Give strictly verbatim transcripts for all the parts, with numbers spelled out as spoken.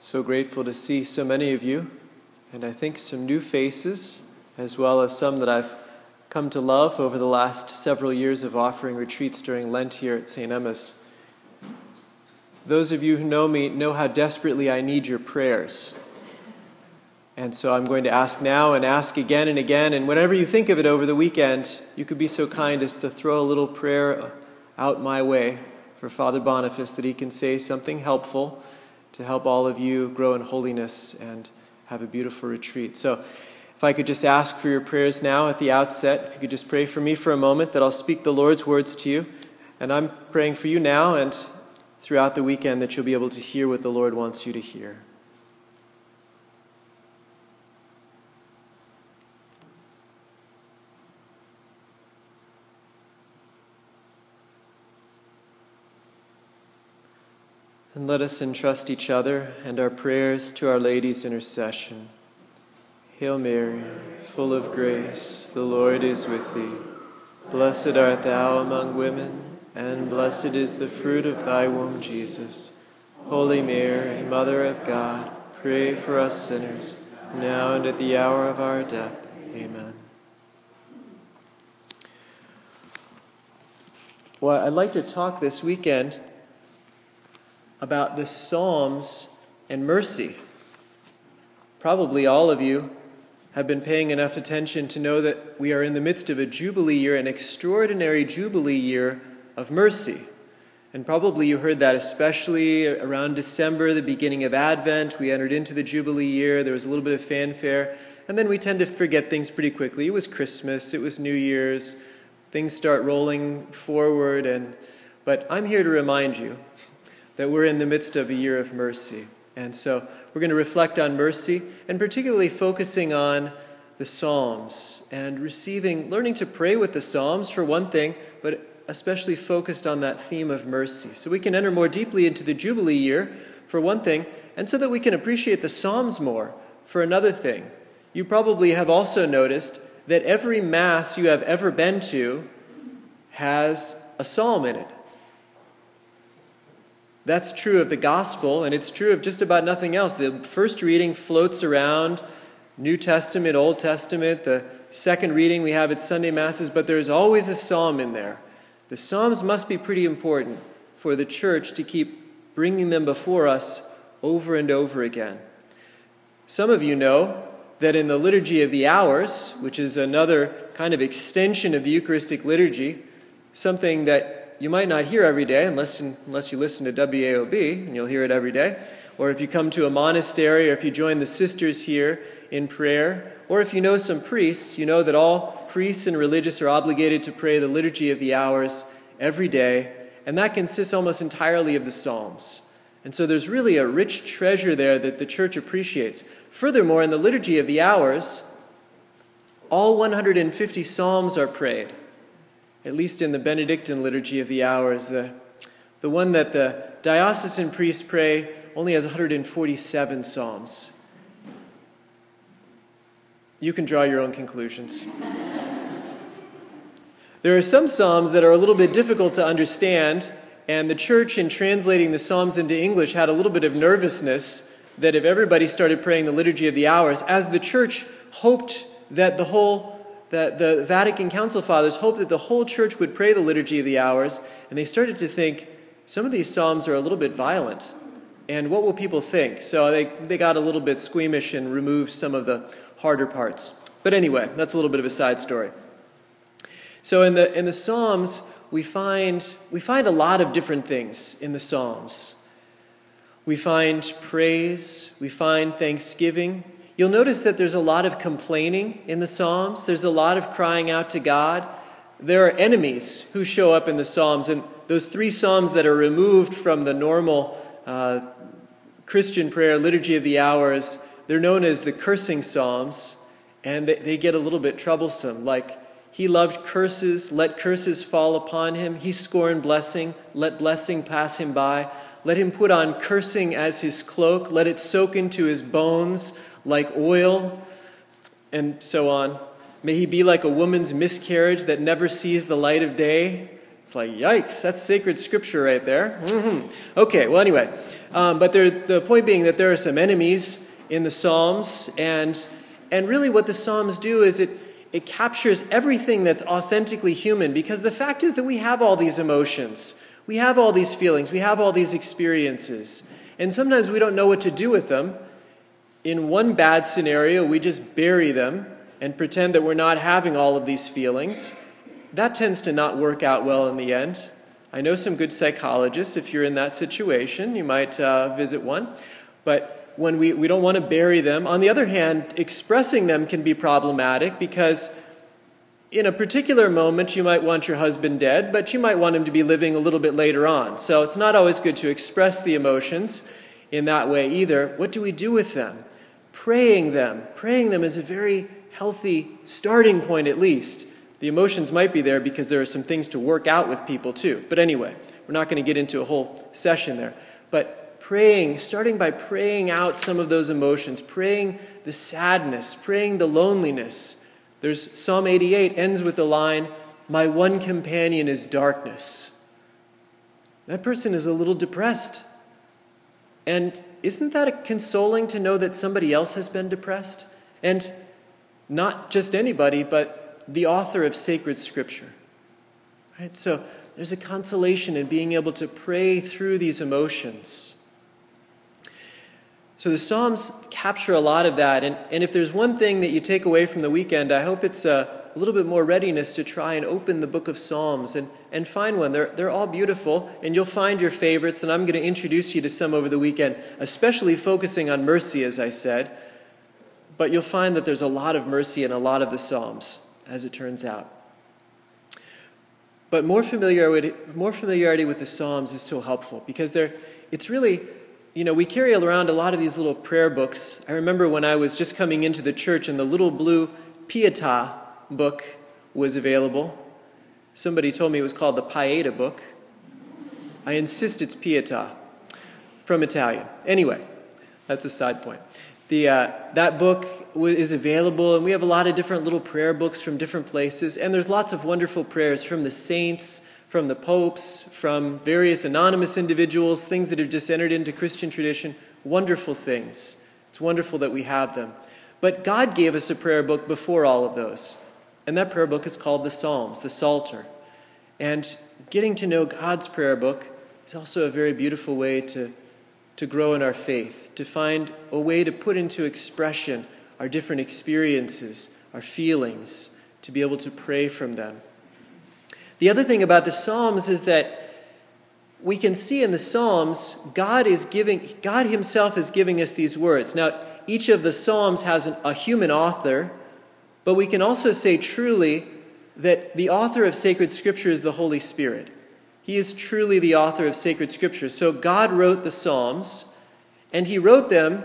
So grateful to see so many of you, and I think some new faces, as well as some that I've come to love over the last several years of offering retreats during Lent here at Saint Emma's. Those of you who know me know how desperately I need your prayers. And so I'm going to ask now and ask again and again, and whenever you think of it over the weekend, you could be so kind as to throw a little prayer out my way for Father Boniface that he can say something helpful to help all of you grow in holiness and have a beautiful retreat. So if I could just ask for your prayers now at the outset, if you could just pray for me for a moment that I'll speak the Lord's words to you. And I'm praying for you now and throughout the weekend that you'll be able to hear what the Lord wants you to hear. And let us entrust each other and our prayers to Our Lady's intercession. Hail Mary, full of grace, the Lord is with thee. Blessed art thou among women, and blessed is the fruit of thy womb, Jesus. Holy Mary, Mother of God, pray for us sinners, now and at the hour of our death. Amen. Well, I'd like to talk this weekend about the Psalms and mercy. Probably all of you have been paying enough attention to know that we are in the midst of a Jubilee year, an extraordinary Jubilee year of mercy. And probably you heard that especially around December, the beginning of Advent. We entered into the Jubilee year. There was a little bit of fanfare. And then we tend to forget things pretty quickly. It was Christmas. It was New Year's. Things start rolling forward. And but I'm here to remind you that we're in the midst of a year of mercy. And so we're going to reflect on mercy, and particularly focusing on the Psalms and receiving, learning to pray with the Psalms for one thing, but especially focused on that theme of mercy. So we can enter more deeply into the Jubilee year for one thing, and so that we can appreciate the Psalms more for another thing. You probably have also noticed that every Mass you have ever been to has a psalm in it. That's true of the gospel, and it's true of just about nothing else. The first reading floats around New Testament, Old Testament. The second reading we have at Sunday Masses, but there's always a psalm in there. The Psalms must be pretty important for the church to keep bringing them before us over and over again. Some of you know that in the Liturgy of the Hours, which is another kind of extension of the Eucharistic liturgy, something that you might not hear every day unless, unless you listen to W A O B, and you'll hear it every day. Or if you come to a monastery, or if you join the sisters here in prayer, or if you know some priests, you know that all priests and religious are obligated to pray the Liturgy of the Hours every day, and that consists almost entirely of the Psalms. And so there's really a rich treasure there that the Church appreciates. Furthermore, in the Liturgy of the Hours, all one hundred fifty Psalms are prayed. At least in the Benedictine Liturgy of the Hours. The, the one that the diocesan priests pray only has one hundred forty-seven psalms. You can draw your own conclusions. There are some psalms that are a little bit difficult to understand, and the church, in translating the psalms into English, had a little bit of nervousness that if everybody started praying the Liturgy of the Hours, as the church hoped that the whole that the Vatican Council Fathers hoped that the whole church would pray the Liturgy of the Hours, and they started to think, some of these psalms are a little bit violent, and what will people think? So they, they got a little bit squeamish and removed some of the harder parts. But anyway, that's a little bit of a side story. So in the in the Psalms, we find we find a lot of different things in the Psalms. We find praise, we find thanksgiving. You'll notice that there's a lot of complaining in the Psalms. There's a lot of crying out to God. There are enemies who show up in the Psalms. And those three Psalms that are removed from the normal uh, Christian prayer, Liturgy of the Hours, they're known as the cursing Psalms. And they, they get a little bit troublesome. Like, he loved curses, let curses fall upon him. He scorned blessing, let blessing pass him by. Let him put on cursing as his cloak. Let it soak into his bones like oil, and so on. May he be like a woman's miscarriage that never sees the light of day. It's like, yikes, that's sacred scripture right there. Mm-hmm. Okay, well, anyway. Um, but there, the point being that there are some enemies in the Psalms, and and really what the Psalms do is it, it captures everything that's authentically human, because the fact is that we have all these emotions. We have all these feelings. We have all these experiences. And sometimes we don't know what to do with them. In one bad scenario, we just bury them and pretend that we're not having all of these feelings. That tends to not work out well in the end. I know some good psychologists. If you're in that situation, you might uh, visit one. But when we, we don't want to bury them. On the other hand, expressing them can be problematic, because in a particular moment, you might want your husband dead, but you might want him to be living a little bit later on. So it's not always good to express the emotions in that way either. What do we do with them? Praying them. Praying them is a very healthy starting point, at least. The emotions might be there because there are some things to work out with people too. But anyway, we're not going to get into a whole session there. But praying, starting by praying out some of those emotions, praying the sadness, praying the loneliness. There's Psalm eighty-eight ends with the line, "My one companion is darkness." That person is a little depressed. And isn't that consoling to know that somebody else has been depressed? And not just anybody, but the author of sacred scripture. Right? So there's a consolation in being able to pray through these emotions. So the Psalms capture a lot of that. And, and if there's one thing that you take away from the weekend, I hope it's a, a little bit more readiness to try and open the book of Psalms and, and find one. They're, they're all beautiful, and you'll find your favorites. And I'm going to introduce you to some over the weekend, especially focusing on mercy, as I said. But you'll find that there's a lot of mercy in a lot of the Psalms, as it turns out. But more familiarity, more familiarity with the Psalms is so helpful, because they're, it's really, you know, we carry around a lot of these little prayer books. I remember when I was just coming into the church and the little blue Pietà book was available. Somebody told me it was called the Pietà book. I insist it's Pietà, from Italian. Anyway, that's a side point. The, uh, that book is available, and we have a lot of different little prayer books from different places, and there's lots of wonderful prayers from the saints, from the popes, from various anonymous individuals, things that have just entered into Christian tradition, wonderful things. It's wonderful that we have them. But God gave us a prayer book before all of those, and that prayer book is called the Psalms, the Psalter. And getting to know God's prayer book is also a very beautiful way to to grow in our faith, to find a way to put into expression our different experiences, our feelings, to be able to pray from them. The other thing about the Psalms is that we can see in the Psalms, God is giving, God himself is giving us these words. Now, each of the Psalms has an, a human author, but we can also say truly that the author of sacred scripture is the Holy Spirit. He is truly the author of sacred scripture. So God wrote the Psalms, and he wrote them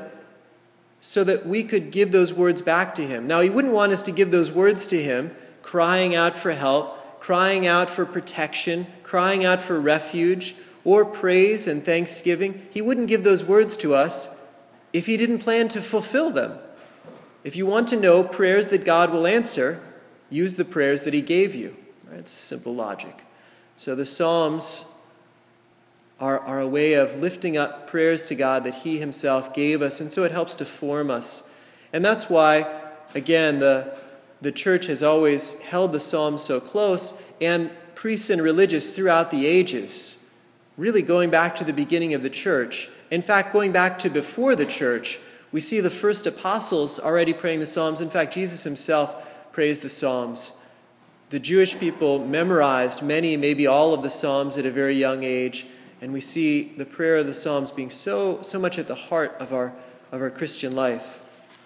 so that we could give those words back to him. Now, he wouldn't want us to give those words to him, crying out for help, crying out for protection, crying out for refuge, or praise and thanksgiving. He wouldn't give those words to us if he didn't plan to fulfill them. If you want to know prayers that God will answer, use the prayers that he gave you. Right? It's a simple logic. So the Psalms are, are a way of lifting up prayers to God that he himself gave us, and so it helps to form us. And that's why, again, the, the church has always held the Psalms so close, and priests and religious throughout the ages, really going back to the beginning of the church. In fact, going back to before the church, we see the first apostles already praying the Psalms. In fact, Jesus himself prays the Psalms. The Jewish people memorized many, maybe all of the Psalms at a very young age, and we see the prayer of the Psalms being so, so much at the heart of our, of our Christian life.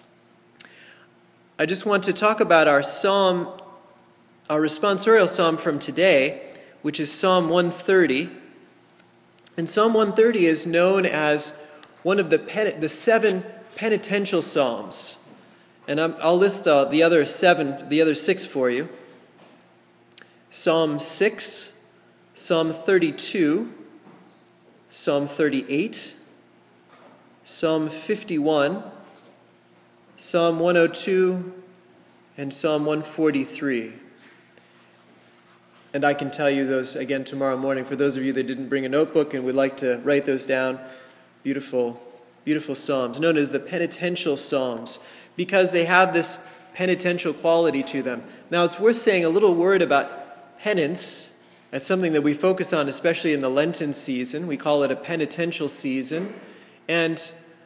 I just want to talk about our psalm, our responsorial psalm from today, which is Psalm one thirty. And Psalm one thirty is known as one of the, pen, the seven penitential psalms. And I'm, I'll list uh, the other seven, the other six for you. Psalm six, Psalm thirty-two, Psalm thirty-eight, Psalm fifty-one, Psalm one oh two, and Psalm one forty-three. And I can tell you those again tomorrow morning for those of you that didn't bring a notebook and would like to write those down. Beautiful, beautiful psalms, known as the penitential psalms, because they have this penitential quality to them. Now, it's worth saying a little word about penance. That's something that we focus on, especially in the Lenten season. We call it a penitential season. And,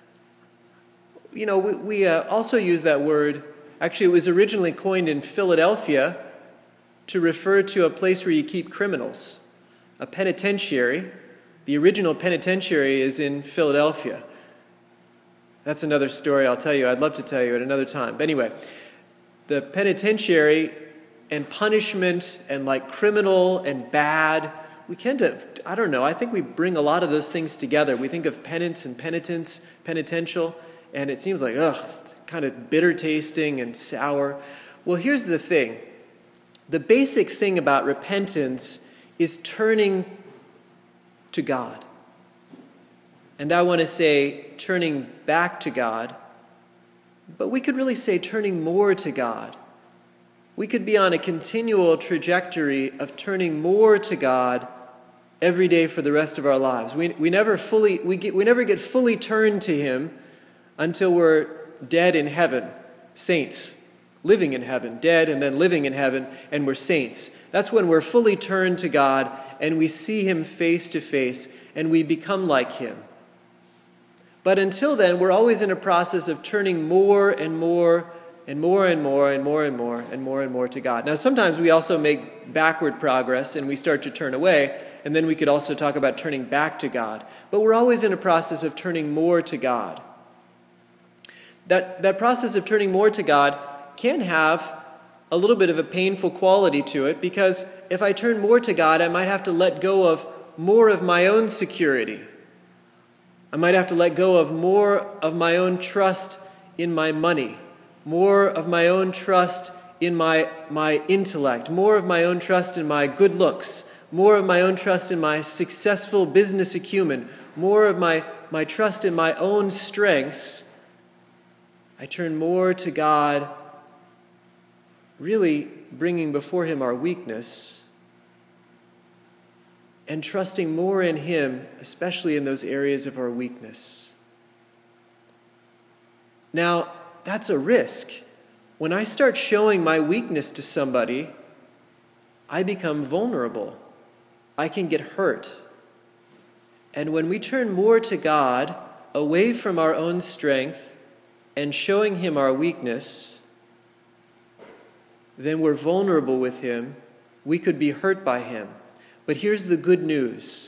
you know, we, we uh, also use that word. Actually, it was originally coined in Philadelphia to refer to a place where you keep criminals, a penitentiary. The original penitentiary is in Philadelphia. That's another story I'll tell you. I'd love to tell you at another time. But anyway, the penitentiary and punishment and like criminal and bad, we tend to, I don't know, I think we bring a lot of those things together. We think of penance and penitence, penitential, and it seems like, ugh, kind of bitter tasting and sour. Well, here's the thing. The basic thing about repentance is turning to God. And I want to say turning back to God, but we could really say turning more to God. We could be on a continual trajectory of turning more to God every day for the rest of our lives. We, we never fully, we get, we never get fully turned to Him until we're dead in heaven, saints. Living in heaven, dead and then living in heaven, and we're saints. That's when we're fully turned to God and we see Him face to face and we become like Him. But until then, we're always in a process of turning more and more and more and more and more and more and more and more to God. Now, sometimes we also make backward progress and we start to turn away, and then we could also talk about turning back to God. But we're always in a process of turning more to God. That, that process of turning more to God can have a little bit of a painful quality to it, because if I turn more to God, I might have to let go of more of my own security. I might have to let go of more of my own trust in my money, more of my own trust in my, my intellect, more of my own trust in my good looks, more of my own trust in my successful business acumen, more of my, my trust in my own strengths. I turn more to God, really bringing before Him our weakness and trusting more in Him, especially in those areas of our weakness. Now, that's a risk. When I start showing my weakness to somebody, I become vulnerable. I can get hurt. And when we turn more to God, away from our own strength and showing Him our weakness, then we're vulnerable with Him. We could be hurt by Him. But here's the good news.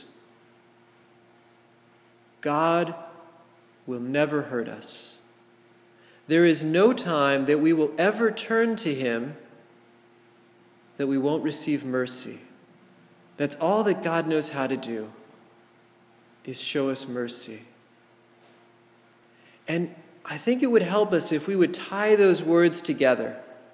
God will never hurt us. There is no time that we will ever turn to Him that we won't receive mercy. That's all that God knows how to do, is show us mercy. And I think it would help us if we would tie those words together.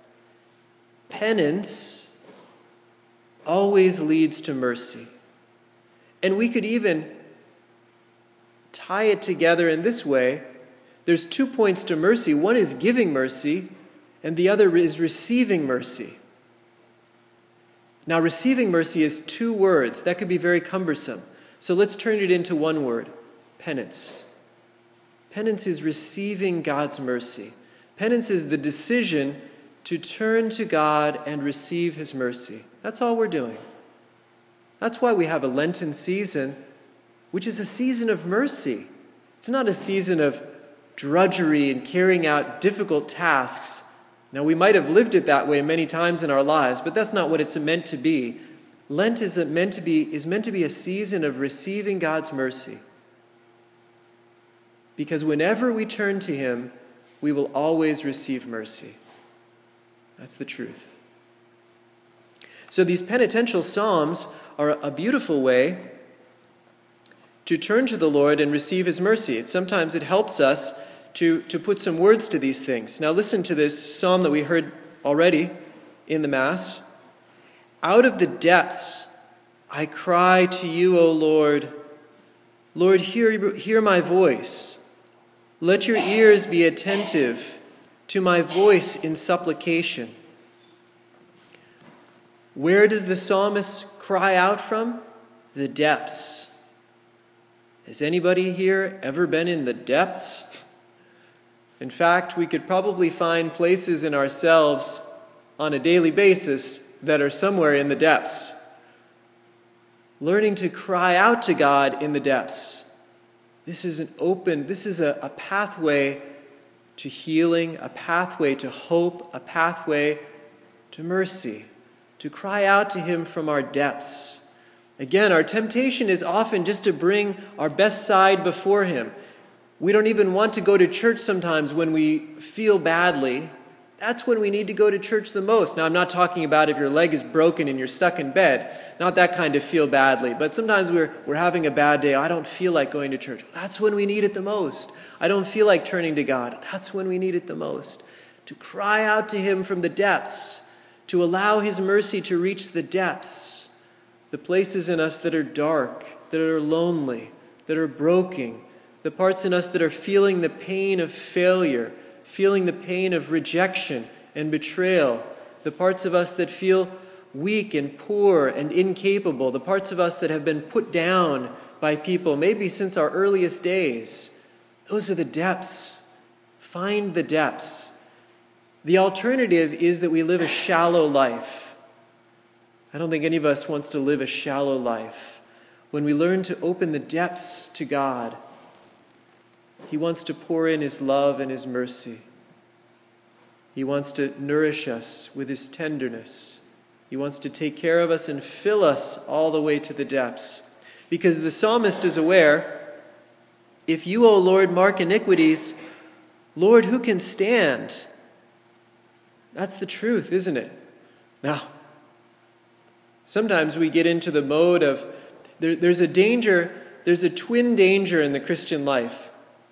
Penance always leads to mercy. And we could even tie it together in this way. There's two points to mercy. One is giving mercy, and the other is receiving mercy. Now, receiving mercy is two words. That could be very cumbersome. So let's turn it into one word, penance. Penance is receiving God's mercy. Penance is the decision to turn to God and receive His mercy. That's all we're doing. That's why we have a Lenten season, which is a season of mercy. It's not a season of drudgery and carrying out difficult tasks. Now, we might have lived it that way many times in our lives, but that's not what it's meant to be. Lent is meant to be, is meant to be a season of receiving God's mercy. Because whenever we turn to Him, we will always receive mercy. That's the truth. So these penitential psalms are a beautiful way to turn to the Lord and receive His mercy. It, sometimes it helps us to, to put some words to these things. Now listen to this psalm that we heard already in the Mass. Out of the depths I cry to you, O Lord. Lord, hear, hear my voice. Let your ears be attentive to my voice in supplication. Where does the psalmist cry out from? The depths. Has anybody here ever been in the depths? In fact, we could probably find places in ourselves on a daily basis that are somewhere in the depths. Learning to cry out to God in the depths. This is an open, this is a, a pathway to healing, a pathway to hope, a pathway to mercy, to cry out to Him from our depths. Again, our temptation is often just to bring our best side before Him. We don't even want to go to church sometimes when we feel badly. That's when we need to go to church the most. Now, I'm not talking about if your leg is broken and you're stuck in bed. Not that kind of feel badly. But sometimes we're, we're having a bad day. I don't feel like going to church. That's when we need it the most. I don't feel like turning to God. That's when we need it the most. To cry out to Him from the depths. To allow His mercy to reach the depths. The places in us that are dark, that are lonely, that are broken. The parts in us that are feeling the pain of failure, feeling the pain of rejection and betrayal. The parts of us that feel weak and poor and incapable. The parts of us that have been put down by people, maybe since our earliest days. Those are the depths. Find the depths. The alternative is that we live a shallow life. I don't think any of us wants to live a shallow life. When we learn to open the depths to God, He wants to pour in His love and His mercy. He wants to nourish us with His tenderness. He wants to take care of us and fill us all the way to the depths. Because the psalmist is aware, if you, O Lord, mark iniquities, Lord, who can stand? That's the truth, isn't it? Now, sometimes we get into the mode of, there, there's a danger, there's a twin danger in the Christian life.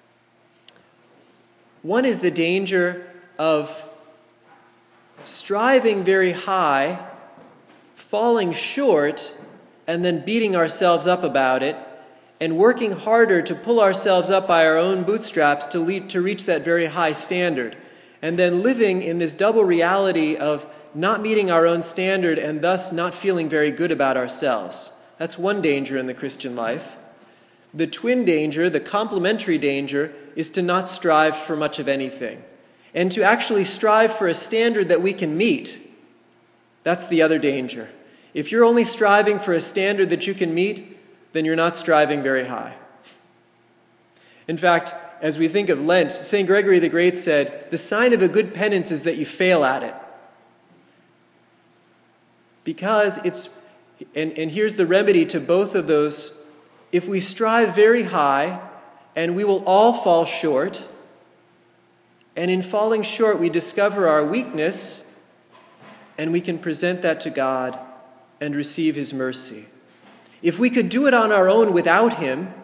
One is the danger of striving very high, falling short, and then beating ourselves up about it, and working harder to pull ourselves up by our own bootstraps to, lead, to reach that very high standard, and then living in this double reality of not meeting our own standard and thus not feeling very good about ourselves. That's one danger in the Christian life. The twin danger, the complementary danger, is to not strive for much of anything, and to actually strive for a standard that we can meet. That's the other danger. If you're only striving for a standard that you can meet, then you're not striving very high. In fact, as we think of Lent, Saint Gregory the Great said, the sign of a good penance is that you fail at it. Because it's, and, and here's the remedy to both of those. If we strive very high, and we will all fall short, and in falling short we discover our weakness, and we can present that to God and receive His mercy. If we could do it on our own without Him,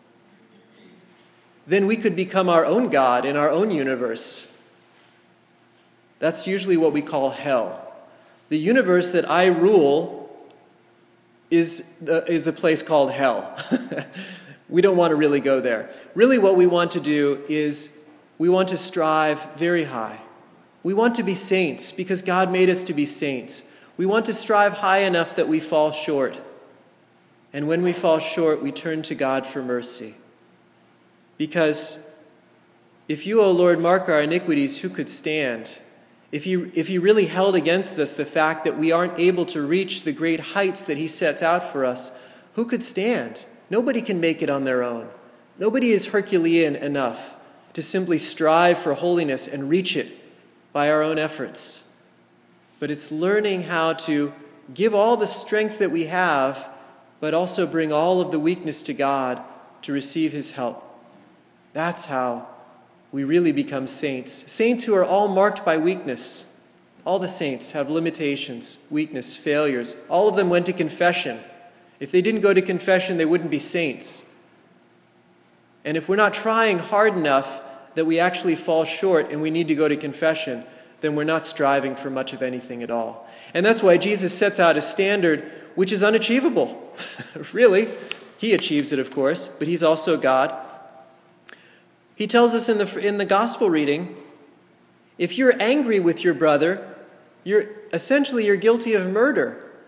then we could become our own God in our own universe. That's usually what we call hell. The universe that I rule is, uh, is a place called hell. We don't want to really go there. Really what we want to do is we want to strive very high. We want to be saints because God made us to be saints. We want to strive high enough that we fall short. And when we fall short, we turn to God for mercy. Because if you, O Lord, mark our iniquities, who could stand? If you, if you really held against us the fact that we aren't able to reach the great heights that He sets out for us, who could stand? Nobody can make it on their own. Nobody is Herculean enough to simply strive for holiness and reach it by our own efforts. But it's learning how to give all the strength that we have, but also bring all of the weakness to God to receive His help. That's how we really become saints. Saints who are all marked by weakness. All the saints have limitations, weakness, failures. All of them went to confession. If they didn't go to confession, they wouldn't be saints. And if we're not trying hard enough that we actually fall short and we need to go to confession, then we're not striving for much of anything at all. And that's why Jesus sets out a standard which is unachievable. Really. He achieves it, of course, but He's also God. He tells us in the, in the gospel reading, if you're angry with your brother, you're essentially you're guilty of murder.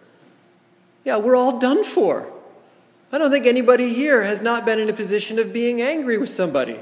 yeah, we're all done for. I don't think anybody here has not been in a position of being angry with somebody.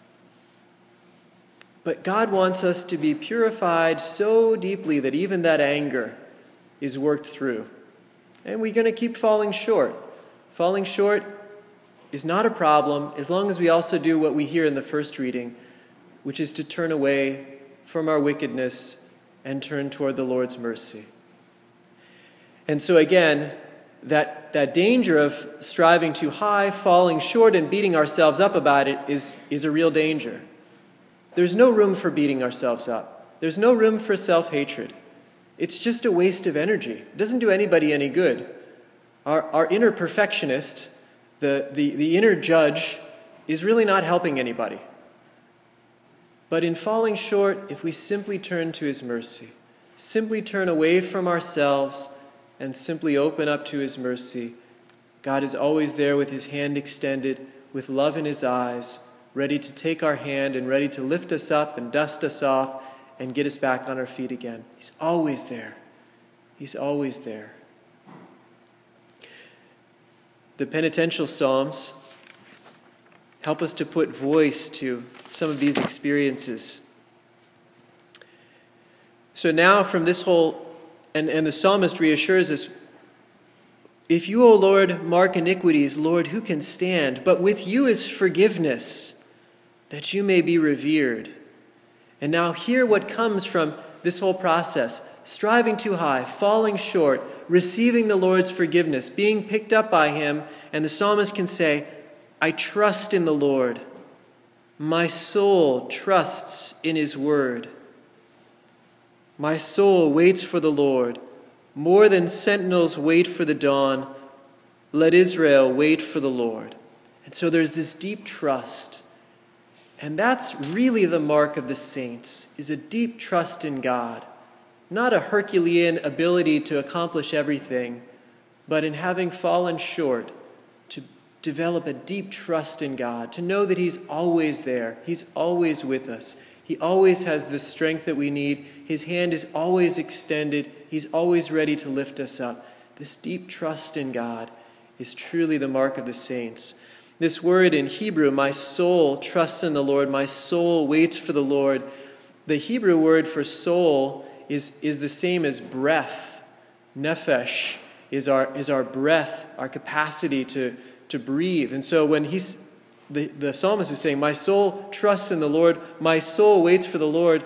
But God wants us to be purified so deeply that even that anger is worked through. And we're going to keep falling short. Falling short is not a problem as long as we also do what we hear in the first reading, which is to turn away from our wickedness and turn toward the Lord's mercy. And so again, that, that danger of striving too high, falling short, and beating ourselves up about it is, is a real danger. There's no room for beating ourselves up. There's no room for self-hatred. It's just a waste of energy. It doesn't do anybody any good. Our, our inner perfectionist, the, the, the inner judge, is really not helping anybody. But in falling short, if we simply turn to his mercy, simply turn away from ourselves and simply open up to his mercy, God is always there with his hand extended, with love in his eyes, ready to take our hand and ready to lift us up and dust us off and get us back on our feet again. He's always there. He's always there. The penitential psalms help us to put voice to some of these experiences. So now from this whole, and, and the psalmist reassures us, if you, O Lord, mark iniquities, Lord, who can stand? But with you is forgiveness, that you may be revered. And now hear what comes from this whole process. Striving too high, falling short, receiving the Lord's forgiveness, being picked up by him, and the psalmist can say, I trust in the Lord. My soul trusts in his word. My soul waits for the Lord. More than sentinels wait for the dawn, let Israel wait for the Lord. And so there's this deep trust. And that's really the mark of the saints, is a deep trust in God. Not a Herculean ability to accomplish everything, but in having fallen short, to develop a deep trust in God, to know that he's always there. He's always with us. He always has the strength that we need. His hand is always extended. He's always ready to lift us up. This deep trust in God is truly the mark of the saints. This word in Hebrew, my soul trusts in the Lord, my soul waits for the Lord. The Hebrew word for soul is, is the same as breath. Nephesh is our, is our breath, our capacity to, to breathe. And so when he's, the, the psalmist is saying, my soul trusts in the Lord, my soul waits for the Lord,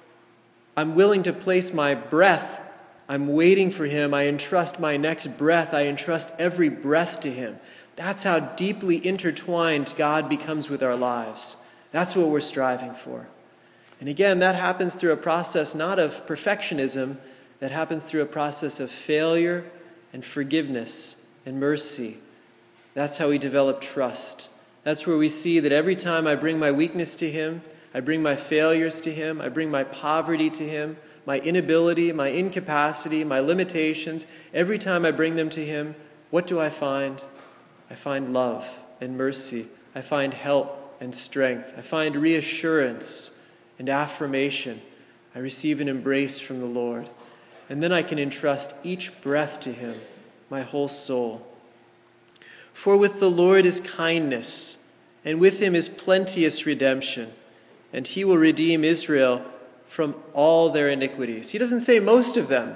I'm willing to place my breath, I'm waiting for him, I entrust my next breath, I entrust every breath to him. That's how deeply intertwined God becomes with our lives. That's what we're striving for. And again, that happens through a process not of perfectionism, that happens through a process of failure and forgiveness and mercy. That's how we develop trust. That's where we see that every time I bring my weakness to him, I bring my failures to him, I bring my poverty to him, my inability, my incapacity, my limitations, every time I bring them to him, what do I find? I find love and mercy. I find help and strength. I find reassurance and affirmation. I receive an embrace from the Lord. And then I can entrust each breath to him, my whole soul. For with the Lord is kindness, and with him is plenteous redemption, and he will redeem Israel from all their iniquities. He doesn't say most of them.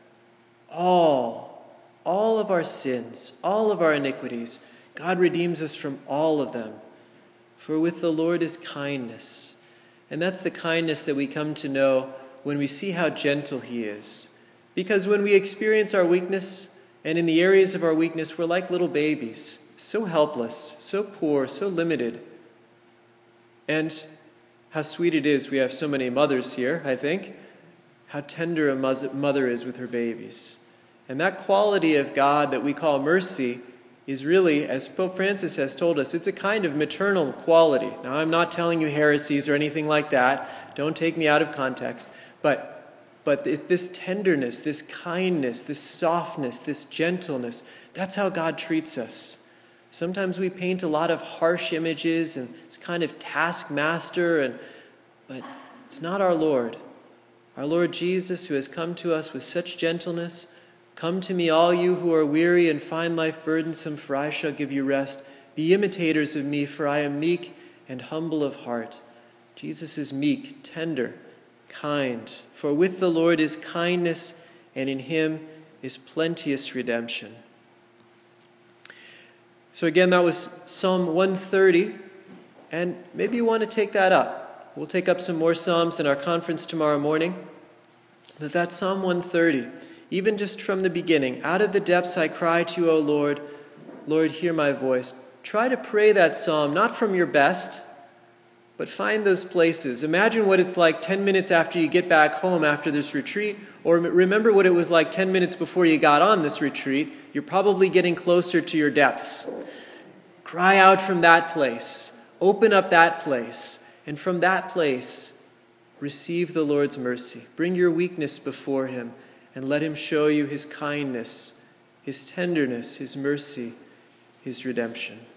All. All of our sins, all of our iniquities, God redeems us from all of them. For with the Lord is kindness. And that's the kindness that we come to know when we see how gentle he is. Because when we experience our weakness, and in the areas of our weakness, we're like little babies, so helpless, so poor, so limited. And how sweet it is we have so many mothers here, I think. How tender a mother is with her babies. And that quality of God that we call mercy is really, as Pope Francis has told us, it's a kind of maternal quality. Now, I'm not telling you heresies or anything like that. Don't take me out of context. But, but this tenderness, this kindness, this softness, this gentleness, that's how God treats us. Sometimes we paint a lot of harsh images and it's kind of taskmaster, and, but it's not our Lord. Our Lord Jesus, who has come to us with such gentleness, Come to me, all you who are weary and find life burdensome, for I shall give you rest. Be imitators of me, for I am meek and humble of heart. Jesus is meek, tender, kind. For with the Lord is kindness, and in him is plenteous redemption. So again, that was Psalm one thirty, and maybe you want to take that up. We'll take up some more Psalms in our conference tomorrow morning. But that's Psalm one thirty. Even just from the beginning, out of the depths I cry to you, O Lord. Lord, hear my voice. Try to pray that psalm, not from your best, but find those places. Imagine what it's like ten minutes after you get back home after this retreat, or remember what it was like ten minutes before you got on this retreat. You're probably getting closer to your depths. Cry out from that place. Open up that place. And from that place, receive the Lord's mercy. Bring your weakness before him. And let him show you his kindness, his tenderness, his mercy, his redemption.